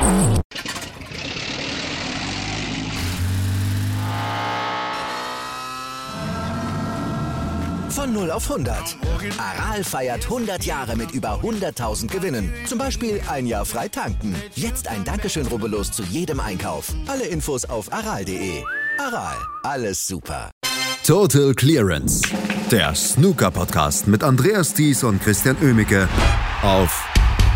Von 0 auf 100. Aral feiert 100 Jahre mit über 100.000 Gewinnen. Zum Beispiel ein Jahr frei tanken. Jetzt ein Dankeschön, rubbellos zu jedem Einkauf. Alle Infos auf aral.de. Aral, alles super. Total Clearance. Der Snooker-Podcast mit Andreas Thies und Christian Oemicke auf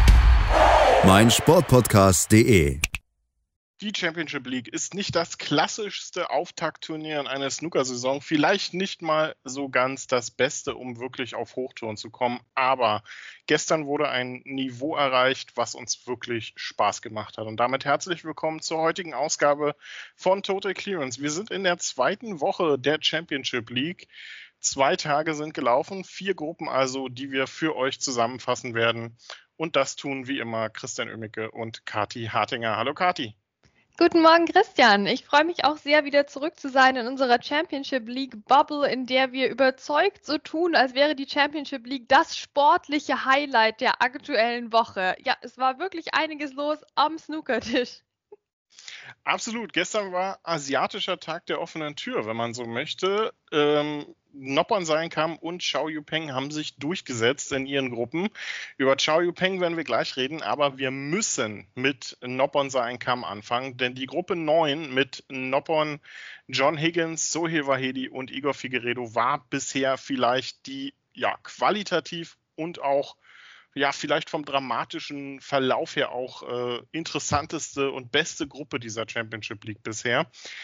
meinsportpodcast.de. Die Championship League ist nicht das klassischste Auftaktturnier in einer Snookersaison, vielleicht nicht mal so ganz das Beste, um wirklich auf Hochtouren zu kommen, aber gestern wurde ein Niveau erreicht, was uns wirklich Spaß gemacht hat. Und damit herzlich willkommen zur heutigen Ausgabe von Total Clearance. Wir sind in der zweiten Woche der Championship League. 2 Tage sind gelaufen, 4 Gruppen also, die wir für euch zusammenfassen werden. Und das tun wie immer Christian Oemicke und Kati Hartinger. Hallo Kati. Guten Morgen, Christian. Ich freue mich auch sehr, wieder zurück zu sein in unserer Championship League Bubble, in der wir überzeugt so tun, als wäre die Championship League das sportliche Highlight der aktuellen Woche. Ja, es war wirklich einiges los am Snookertisch. Absolut. Gestern war asiatischer Tag der offenen Tür, wenn man so möchte. Noppon Seinkam und Chow Yu-Peng haben sich durchgesetzt in ihren Gruppen. Über Chow Yu-Peng werden wir gleich reden, aber wir müssen mit Noppon Seinkam anfangen, denn die Gruppe 9 mit Noppon, John Higgins, Sohail Vahedi und Igor Figueiredo war bisher vielleicht die qualitativ und auch vielleicht vom dramatischen Verlauf her auch interessanteste und beste Gruppe dieser Championship League bisher.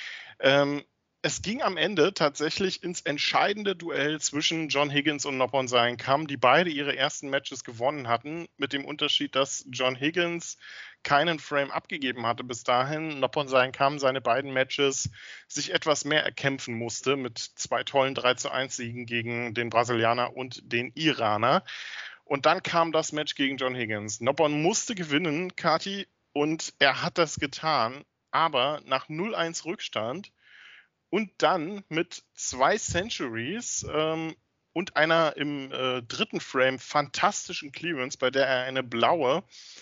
Es ging am Ende tatsächlich ins entscheidende Duell zwischen John Higgins und Noppon Seinkam, die beide ihre ersten Matches gewonnen hatten, mit dem Unterschied, dass John Higgins keinen Frame abgegeben hatte bis dahin. Noppon Seinkam seine beiden Matches sich etwas mehr erkämpfen musste mit 2 tollen 3:1 Siegen gegen den Brasilianer und den Iraner. Und dann kam das Match gegen John Higgins. Noppon musste gewinnen, Kati, und er hat das getan, aber nach 0:1 Rückstand und dann mit 2 Centuries und einer im dritten Frame fantastischen Clearance, bei der er eine blaue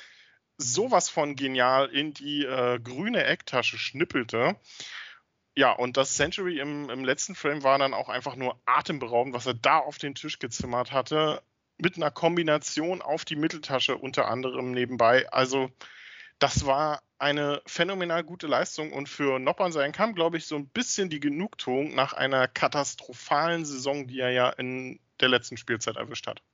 sowas von genial in die grüne Ecktasche schnippelte. Ja, und das Century im letzten Frame war dann auch einfach nur atemberaubend, was er da auf den Tisch gezimmert hatte, mit einer Kombination auf die Mitteltasche unter anderem nebenbei. Also das war eine phänomenal gute Leistung und für Noppon Seinkam, glaube ich, so ein bisschen die Genugtuung nach einer katastrophalen Saison, die er ja in der letzten Spielzeit erwischt hat.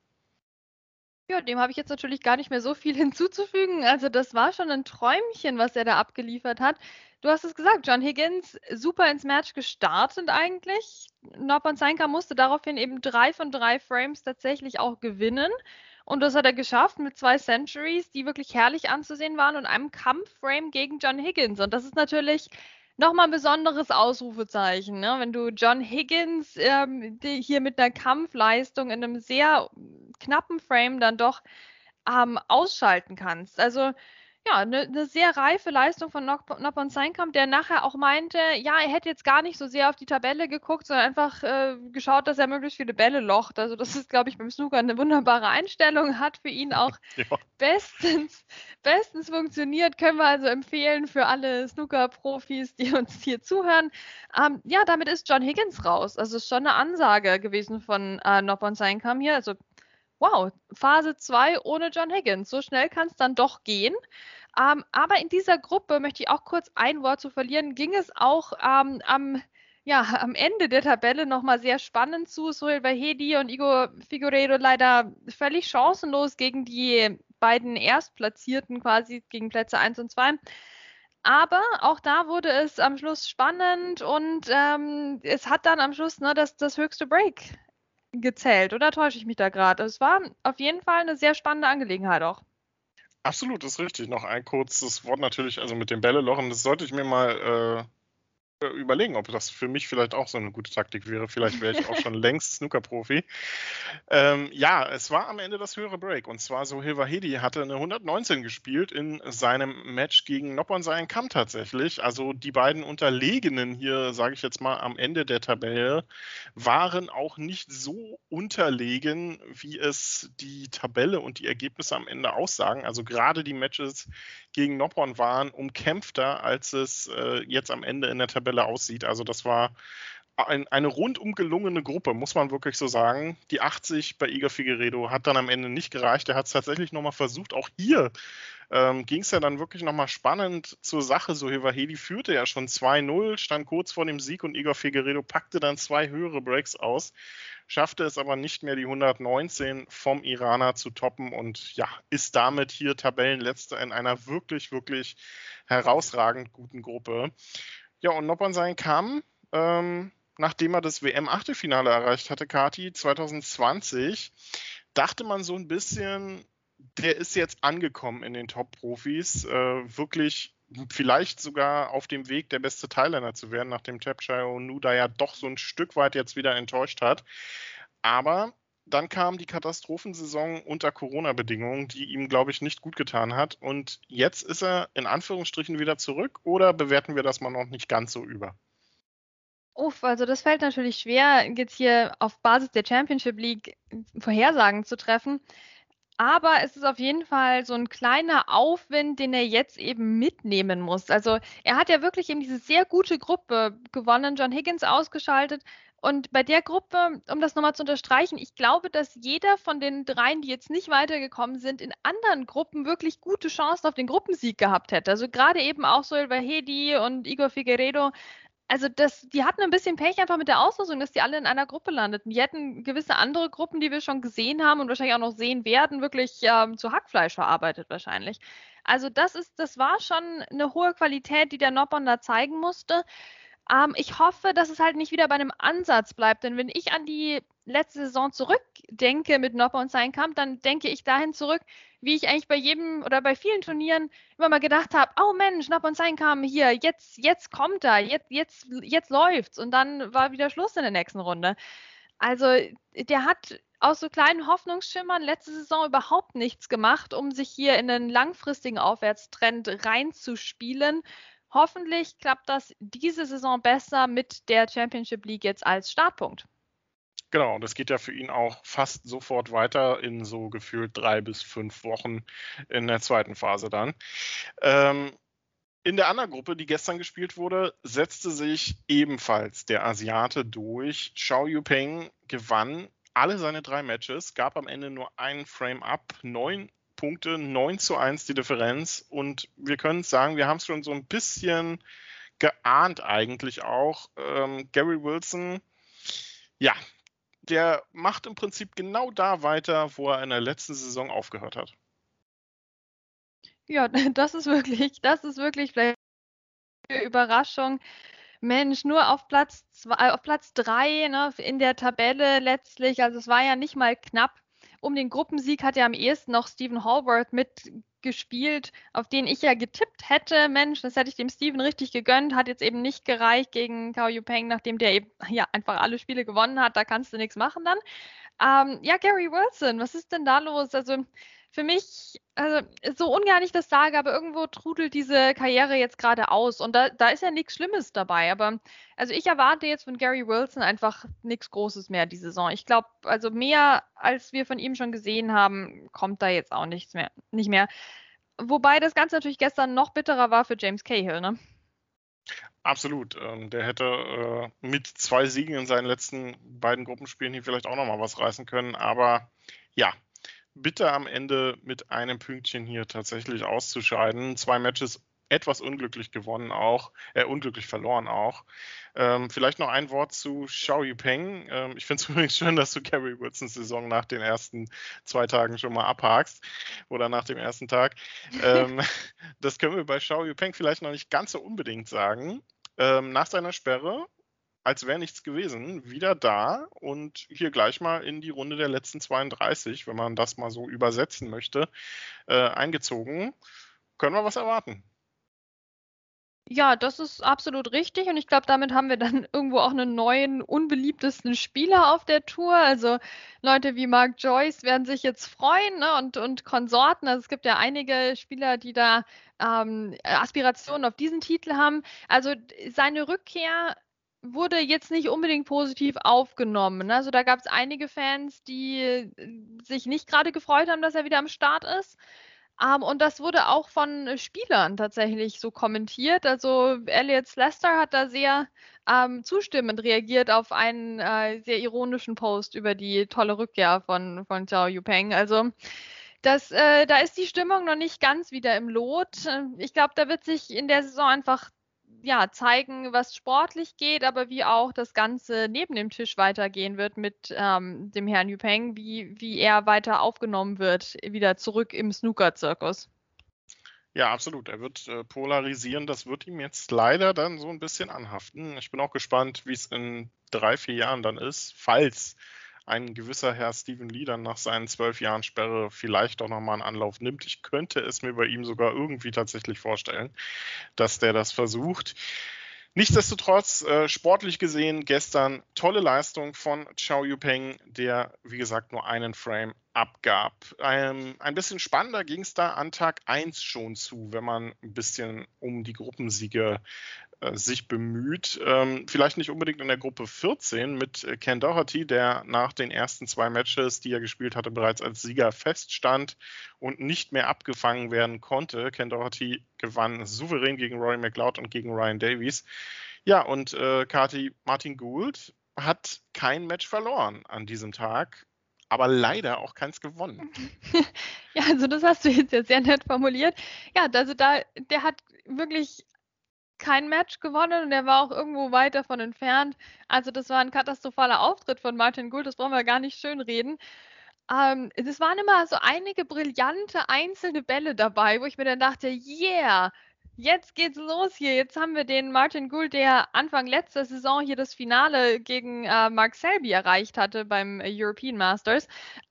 Ja, dem habe ich jetzt natürlich gar nicht mehr so viel hinzuzufügen. Also das war schon ein Träumchen, was er da abgeliefert hat. Du hast es gesagt, John Higgins super ins Match gestartet eigentlich. Noppon Seinkam musste daraufhin eben 3 von 3 Frames tatsächlich auch gewinnen. Und das hat er geschafft mit 2 Centuries, die wirklich herrlich anzusehen waren und einem Kampfframe gegen John Higgins. Und das ist natürlich nochmal ein besonderes Ausrufezeichen, ne? Wenn du John Higgins hier mit einer Kampfleistung in einem sehr knappen Frame dann doch ausschalten kannst. Also ja, eine sehr reife Leistung von Noppon Seinkam, der nachher auch meinte, ja, er hätte jetzt gar nicht so sehr auf die Tabelle geguckt, sondern einfach geschaut, dass er möglichst viele Bälle locht. Also das ist, glaube ich, beim Snooker eine wunderbare Einstellung, hat für ihn auch bestens funktioniert. Können wir also empfehlen für alle Snooker-Profis, die uns hier zuhören. Ja, damit ist John Higgins raus. Also ist schon eine Ansage gewesen von Noppon Seinkam hier. Also wow, Phase 2 ohne John Higgins. So schnell kann es dann doch gehen. Aber in dieser Gruppe, möchte ich auch kurz ein Wort zu verlieren, ging es auch am Ende der Tabelle nochmal sehr spannend zu. Sohail Vahedi und Igor Figueiredo leider völlig chancenlos gegen die beiden Erstplatzierten, quasi gegen Plätze 1 und 2. Aber auch da wurde es am Schluss spannend und es hat dann am Schluss das höchste Break gezählt, oder täusche ich mich da gerade? Es war auf jeden Fall eine sehr spannende Angelegenheit auch. Absolut, das ist richtig. Noch ein kurzes Wort natürlich, also mit dem Bällelochen, das sollte ich mir mal überlegen, ob das für mich vielleicht auch so eine gute Taktik wäre. Vielleicht wäre ich auch schon längst Snooker-Profi. Ja, es war am Ende das höhere Break. Und zwar Sohail Vahedi hatte eine 119 gespielt in seinem Match gegen Noppon Kam tatsächlich. Also die beiden Unterlegenen hier, sage ich jetzt mal, am Ende der Tabelle waren auch nicht so unterlegen, wie es die Tabelle und die Ergebnisse am Ende aussagen. Also gerade die Matches gegen Noppon waren umkämpfter, als es jetzt am Ende in der Tabelle aussieht. Also das war eine rundum gelungene Gruppe, muss man wirklich so sagen. Die 80 bei Igor Figueiredo hat dann am Ende nicht gereicht. Er hat es tatsächlich nochmal versucht. Auch hier ging es ja dann wirklich nochmal spannend zur Sache. Sohail Vahedi führte ja schon 2-0, stand kurz vor dem Sieg und Igor Figueiredo packte dann 2 höhere Breaks aus, schaffte es aber nicht mehr, die 119 vom Iraner zu toppen und ja, ist damit hier Tabellenletzter in einer wirklich, wirklich herausragend guten Gruppe. Ja, und Noppon Kam, nachdem er das WM-Achtelfinale erreicht hatte, Kati, 2020, dachte man so ein bisschen, der ist jetzt angekommen in den Top-Profis, wirklich vielleicht sogar auf dem Weg, der beste Thailänder zu werden, nachdem Thepchai Onuda ja doch so ein Stück weit jetzt wieder enttäuscht hat. Aber dann kam die Katastrophensaison unter Corona-Bedingungen, die ihm, glaube ich, nicht gut getan hat. Und jetzt ist er in Anführungsstrichen wieder zurück, oder bewerten wir das mal noch nicht ganz so über? Uff, also das fällt natürlich schwer, jetzt hier auf Basis der Championship League Vorhersagen zu treffen. Aber es ist auf jeden Fall so ein kleiner Aufwind, den er jetzt eben mitnehmen muss. Also er hat ja wirklich eben diese sehr gute Gruppe gewonnen, John Higgins ausgeschaltet. Und bei der Gruppe, um das nochmal zu unterstreichen, ich glaube, dass jeder von den dreien, die jetzt nicht weitergekommen sind, in anderen Gruppen wirklich gute Chancen auf den Gruppensieg gehabt hätte. Also gerade eben auch Sohail Vahedi und Igor Figueiredo. Also die hatten ein bisschen Pech einfach mit der Auslosung, dass die alle in einer Gruppe landeten. Die hätten gewisse andere Gruppen, die wir schon gesehen haben und wahrscheinlich auch noch sehen werden, wirklich zu Hackfleisch verarbeitet wahrscheinlich. Also das war schon eine hohe Qualität, die der Noppon da zeigen musste. Ich hoffe, dass es halt nicht wieder bei einem Ansatz bleibt, denn wenn ich an die letzte Saison zurückdenke mit Noppon Kam, dann denke ich dahin zurück, wie ich eigentlich bei jedem oder bei vielen Turnieren immer mal gedacht habe, oh Mensch, Noppon Kam hier, jetzt kommt er, jetzt läuft's und dann war wieder Schluss in der nächsten Runde. Also der hat aus so kleinen Hoffnungsschimmern letzte Saison überhaupt nichts gemacht, um sich hier in einen langfristigen Aufwärtstrend reinzuspielen. Hoffentlich klappt das diese Saison besser mit der Championship League jetzt als Startpunkt. Genau, das geht ja für ihn auch fast sofort weiter in so gefühlt 3 bis 5 Wochen in der zweiten Phase dann. In der anderen Gruppe, die gestern gespielt wurde, setzte sich ebenfalls der Asiate durch. Chow Yu-Peng gewann alle seine 3 Matches, gab am Ende nur einen Frame-Up, 9 Punkte, 9:1 die Differenz. Und wir können sagen, wir haben es schon so ein bisschen geahnt eigentlich auch. Gary Wilson, ja, der macht im Prinzip genau da weiter, wo er in der letzten Saison aufgehört hat. Ja, das ist wirklich vielleicht eine Überraschung. Mensch, nur auf Platz 3, ne, in der Tabelle letztlich. Also es war ja nicht mal knapp. Um den Gruppensieg hat ja am ehesten noch Stephen Hallworth mitgespielt, auf den ich ja getippt hätte. Mensch, das hätte ich dem Stephen richtig gegönnt. Hat jetzt eben nicht gereicht gegen Chow Yu-Peng, nachdem der eben ja einfach alle Spiele gewonnen hat. Da kannst du nichts machen dann. Ja, Gary Wilson, was ist denn da los? Also für mich, also so ungern ich das sage, aber irgendwo trudelt diese Karriere jetzt gerade aus und da ist ja nichts Schlimmes dabei. Aber also ich erwarte jetzt von Gary Wilson einfach nichts Großes mehr die Saison. Ich glaube, also mehr als wir von ihm schon gesehen haben, kommt da jetzt auch nicht mehr. Wobei das Ganze natürlich gestern noch bitterer war für James Cahill, ne? Absolut. Der hätte mit 2 Siegen in seinen letzten beiden Gruppenspielen hier vielleicht auch nochmal was reißen können. Aber ja, bitter am Ende mit einem Pünktchen hier tatsächlich auszuscheiden. 2 Matches etwas unglücklich gewonnen auch, unglücklich verloren auch. Vielleicht noch ein Wort zu Chow Yu-Peng. Ich finde es übrigens schön, dass du Gary Wilsons Saison nach den ersten 2 Tagen schon mal abhakst oder nach dem ersten Tag. Das können wir bei Chow Yu-Peng vielleicht noch nicht ganz so unbedingt sagen. Nach seiner Sperre, als wäre nichts gewesen, wieder da und hier gleich mal in die Runde der letzten 32, wenn man das mal so übersetzen möchte, eingezogen. Können wir was erwarten? Ja, das ist absolut richtig und ich glaube, damit haben wir dann irgendwo auch einen neuen, unbeliebtesten Spieler auf der Tour. Also Leute wie Mark Joyce werden sich jetzt freuen, ne? Und Konsorten. Also es gibt ja einige Spieler, die da Aspirationen auf diesen Titel haben. Also seine Rückkehr wurde jetzt nicht unbedingt positiv aufgenommen, ne? Also da gab es einige Fans, die sich nicht gerade gefreut haben, dass er wieder am Start ist. Und das wurde auch von Spielern tatsächlich so kommentiert. Also Elliot Lester hat da sehr zustimmend reagiert auf einen sehr ironischen Post über die tolle Rückkehr von Zhao Yupeng. Also da ist die Stimmung noch nicht ganz wieder im Lot. Ich glaube, da wird sich in der Saison einfach ja, zeigen, was sportlich geht, aber wie auch das Ganze neben dem Tisch weitergehen wird mit dem Herrn Yupeng, wie er weiter aufgenommen wird, wieder zurück im Snooker-Zirkus. Ja, absolut. Er wird polarisieren. Das wird ihm jetzt leider dann so ein bisschen anhaften. Ich bin auch gespannt, wie es in 3-4 Jahren dann ist, falls ein gewisser Herr Stephen Lee dann nach seinen 12 Jahren Sperre vielleicht auch nochmal einen Anlauf nimmt. Ich könnte es mir bei ihm sogar irgendwie tatsächlich vorstellen, dass der das versucht. Nichtsdestotrotz, sportlich gesehen, gestern tolle Leistung von Zhao Yupeng, der, wie gesagt, nur einen Frame abgab. Ein bisschen spannender ging es da an Tag 1 schon zu, wenn man ein bisschen um die Gruppensiege sich bemüht. Vielleicht nicht unbedingt in der Gruppe 14 mit Ken Doherty, der nach den ersten 2 Matches, die er gespielt hatte, bereits als Sieger feststand und nicht mehr abgefangen werden konnte. Ken gewann souverän gegen Rory McLeod und gegen Ryan Davies. Ja, und Martin Gould hat kein Match verloren an diesem Tag, aber leider auch keins gewonnen. Ja, also das hast du jetzt ja sehr nett formuliert. Ja, also der hat wirklich kein Match gewonnen und er war auch irgendwo weit davon entfernt. Also das war ein katastrophaler Auftritt von Martin Gould, das brauchen wir gar nicht schönreden. Es waren immer so einige brillante einzelne Bälle dabei, wo ich mir dann dachte, yeah, jetzt geht's los hier. Jetzt haben wir den Martin Gould, der Anfang letzter Saison hier das Finale gegen Mark Selby erreicht hatte beim European Masters.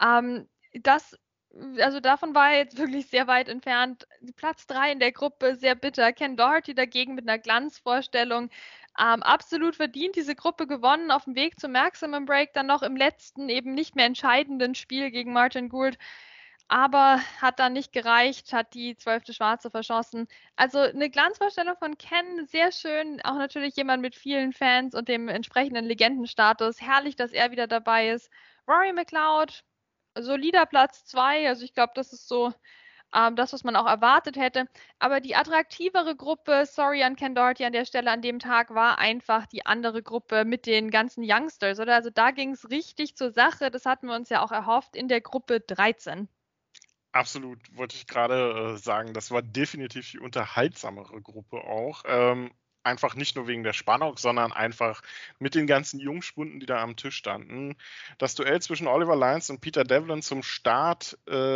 Das also davon war er jetzt wirklich sehr weit entfernt. Platz 3 in der Gruppe, sehr bitter. Ken Doherty dagegen mit einer Glanzvorstellung. Absolut verdient diese Gruppe gewonnen, auf dem Weg zum Maximum Break, dann noch im letzten, eben nicht mehr entscheidenden Spiel gegen Martin Gould. Aber hat dann nicht gereicht, hat die 12. Schwarze verschossen. Also eine Glanzvorstellung von Ken, sehr schön. Auch natürlich jemand mit vielen Fans und dem entsprechenden Legendenstatus. Herrlich, dass er wieder dabei ist. Rory McLeod, solider Platz 2. Also ich glaube, das ist so das, was man auch erwartet hätte. Aber die attraktivere Gruppe, sorry an Ken Doherty an der Stelle an dem Tag, war einfach die andere Gruppe mit den ganzen Youngsters, oder? Also da ging es richtig zur Sache. Das hatten wir uns ja auch erhofft in der Gruppe 13. Absolut, wollte ich gerade sagen. Das war definitiv die unterhaltsamere Gruppe auch. Einfach nicht nur wegen der Spannung, sondern einfach mit den ganzen Jungspunden, die da am Tisch standen. Das Duell zwischen Oliver Lyons und Peter Devlin zum Start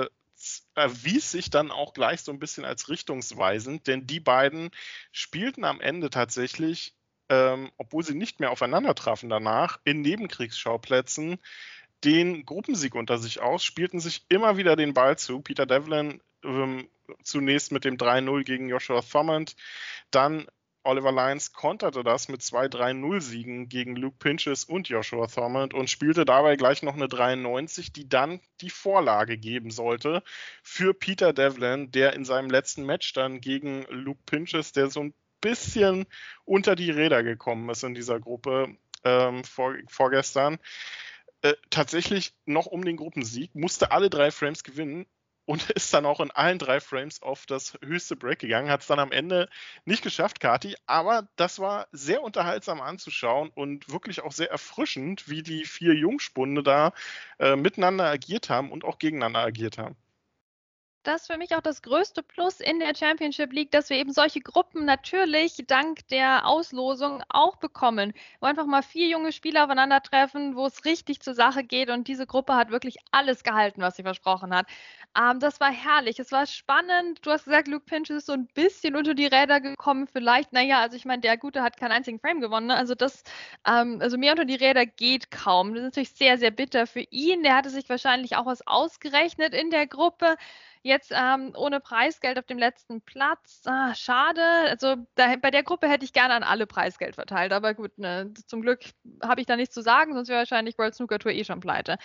erwies sich dann auch gleich so ein bisschen als richtungsweisend, denn die beiden spielten am Ende tatsächlich, obwohl sie nicht mehr aufeinander trafen danach, in Nebenkriegsschauplätzen den Gruppensieg unter sich aus, spielten sich immer wieder den Ball zu. Peter Devlin zunächst mit dem 3-0 gegen Joshua Thomond, dann Oliver Lyons konterte das mit 2 3-0-Siegen gegen Luke Pinches und Joshua Thomond und spielte dabei gleich noch eine 93, die dann die Vorlage geben sollte für Peter Devlin, der in seinem letzten Match dann gegen Luke Pinches, der so ein bisschen unter die Räder gekommen ist in dieser Gruppe vorgestern, tatsächlich noch um den Gruppensieg, musste alle 3 Frames gewinnen und ist dann auch in allen 3 Frames auf das höchste Break gegangen, hat es dann am Ende nicht geschafft, Kati, aber das war sehr unterhaltsam anzuschauen und wirklich auch sehr erfrischend, wie die 4 Jungspunde da miteinander agiert haben und auch gegeneinander agiert haben. Das ist für mich auch das größte Plus in der Championship League, dass wir eben solche Gruppen natürlich dank der Auslosung auch bekommen, wo einfach mal 4 junge Spieler aufeinandertreffen, wo es richtig zur Sache geht und diese Gruppe hat wirklich alles gehalten, was sie versprochen hat. Das war herrlich, es war spannend. Du hast gesagt, Luke Pinches ist so ein bisschen unter die Räder gekommen, vielleicht. Naja, also ich meine, der Gute hat keinen einzigen Frame gewonnen, ne? Also mehr unter die Räder geht kaum. Das ist natürlich sehr, sehr bitter für ihn. Der hatte sich wahrscheinlich auch was ausgerechnet in der Gruppe. Jetzt ohne Preisgeld auf dem letzten Platz. Schade. Also bei der Gruppe hätte ich gerne an alle Preisgeld verteilt. Aber gut, ne, zum Glück habe ich da nichts zu sagen, sonst wäre wahrscheinlich World Snooker Tour schon pleite.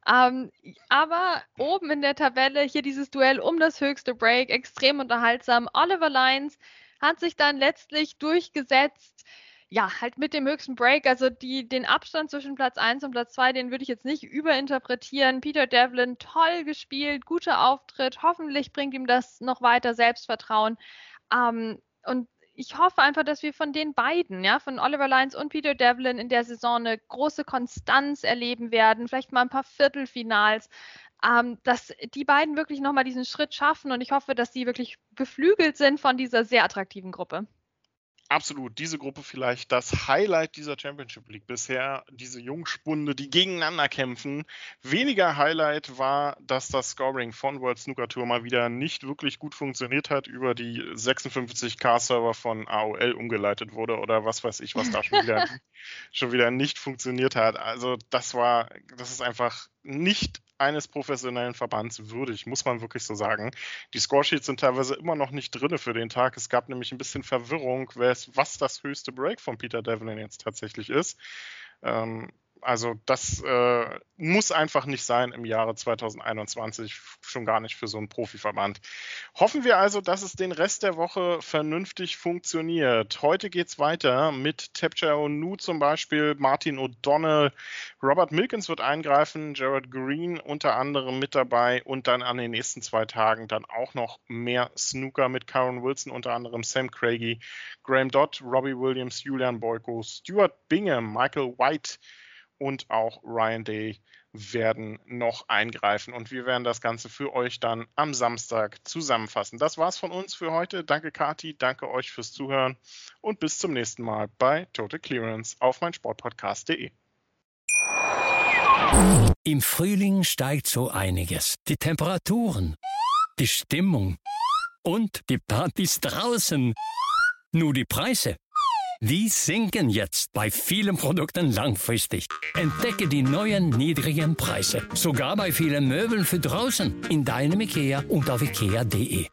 Aber oben in der Tabelle hier dieses Duell um das höchste Break, extrem unterhaltsam. Oliver Lyons hat sich dann letztlich durchgesetzt. Ja, halt mit dem höchsten Break, also den Abstand zwischen Platz 1 und Platz 2, den würde ich jetzt nicht überinterpretieren. Peter Devlin, toll gespielt, guter Auftritt, hoffentlich bringt ihm das noch weiter Selbstvertrauen. Und ich hoffe einfach, dass wir von den beiden, ja, von Oliver Lyons und Peter Devlin in der Saison eine große Konstanz erleben werden, vielleicht mal ein paar Viertelfinals, dass die beiden wirklich nochmal diesen Schritt schaffen und ich hoffe, dass sie wirklich beflügelt sind von dieser sehr attraktiven Gruppe. Absolut, diese Gruppe vielleicht das Highlight dieser Championship League bisher, diese Jungspunde, die gegeneinander kämpfen. Weniger Highlight war, dass das Scoring von World Snooker Tour mal wieder nicht wirklich gut funktioniert hat, über die 56K-Server von AOL umgeleitet wurde oder was weiß ich, was da schon wieder nicht funktioniert hat. Also das ist einfach nicht eines professionellen Verbands würdig, muss man wirklich so sagen. Die Scoresheets sind teilweise immer noch nicht drin für den Tag. Es gab nämlich ein bisschen Verwirrung, was das höchste Break von Peter Devlin jetzt tatsächlich ist. Also das muss einfach nicht sein im Jahre 2021, schon gar nicht für so einen Profiverband. Hoffen wir also, dass es den Rest der Woche vernünftig funktioniert. Heute geht's weiter mit Tapcha Onu zum Beispiel, Martin O'Donnell, Robert Milkins wird eingreifen, Jared Green unter anderem mit dabei und dann an den nächsten 2 Tagen dann auch noch mehr Snooker mit Karen Wilson, unter anderem Sam Craigie, Graham Dodd, Robbie Williams, Julian Boyko, Stuart Bingham, Michael White und auch Ryan Day werden noch eingreifen. Und wir werden das Ganze für euch dann am Samstag zusammenfassen. Das war's von uns für heute. Danke Kati, danke euch fürs Zuhören und bis zum nächsten Mal bei Total Clearance auf meinsportpodcast.de. Im Frühling steigt so einiges. Die Temperaturen, die Stimmung und die Partys draußen. Nur die Preise, die sinken jetzt bei vielen Produkten langfristig. Entdecke die neuen niedrigen Preise. Sogar bei vielen Möbeln für draußen. In deinem IKEA und auf IKEA.de.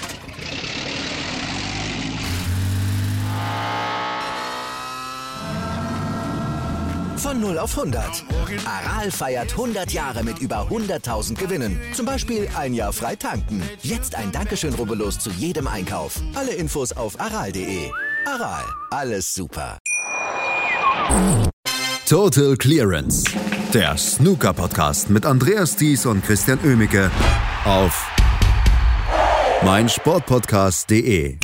Von 0 auf 100. Aral feiert 100 Jahre mit über 100.000 Gewinnen. Zum Beispiel ein Jahr frei tanken. Jetzt ein Dankeschön, rubbellos zu jedem Einkauf. Alle Infos auf aral.de. Aral, alles super. Total Clearance, der Snooker-Podcast mit Andreas Thies und Christian Oemicke auf meinsportpodcast.de.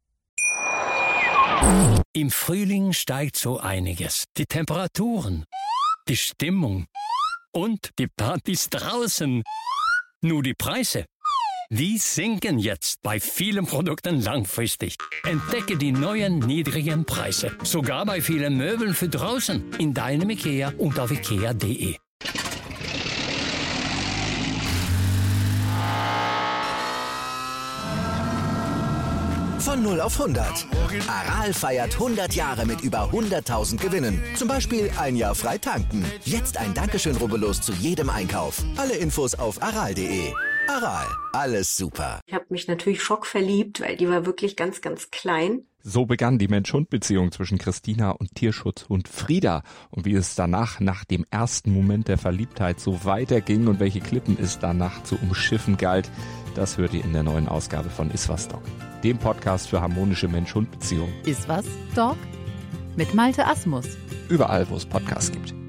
Im Frühling steigt so einiges. Die Temperaturen, die Stimmung und die Partys draußen. Nur die Preise, die sinken jetzt bei vielen Produkten langfristig. Entdecke die neuen niedrigen Preise. Sogar bei vielen Möbeln für draußen. In deinem IKEA und auf IKEA.de. Von 0 auf 100. Aral feiert 100 Jahre mit über 100.000 Gewinnen. Zum Beispiel ein Jahr frei tanken. Jetzt ein Dankeschön, rubbellos zu jedem Einkauf. Alle Infos auf aral.de. Aral, alles super. Ich habe mich natürlich schockverliebt, weil die war wirklich ganz, ganz klein. So begann die Mensch-Hund-Beziehung zwischen Christina und Tierschutzhund Frieda. Und wie es danach, nach dem ersten Moment der Verliebtheit, so weiterging und welche Klippen es danach zu umschiffen galt, das hört ihr in der neuen Ausgabe von Iswas Dog, dem Podcast für harmonische Mensch-Hund-Beziehungen. Iswas Dog? Mit Malte Asmus. Überall, wo es Podcasts gibt.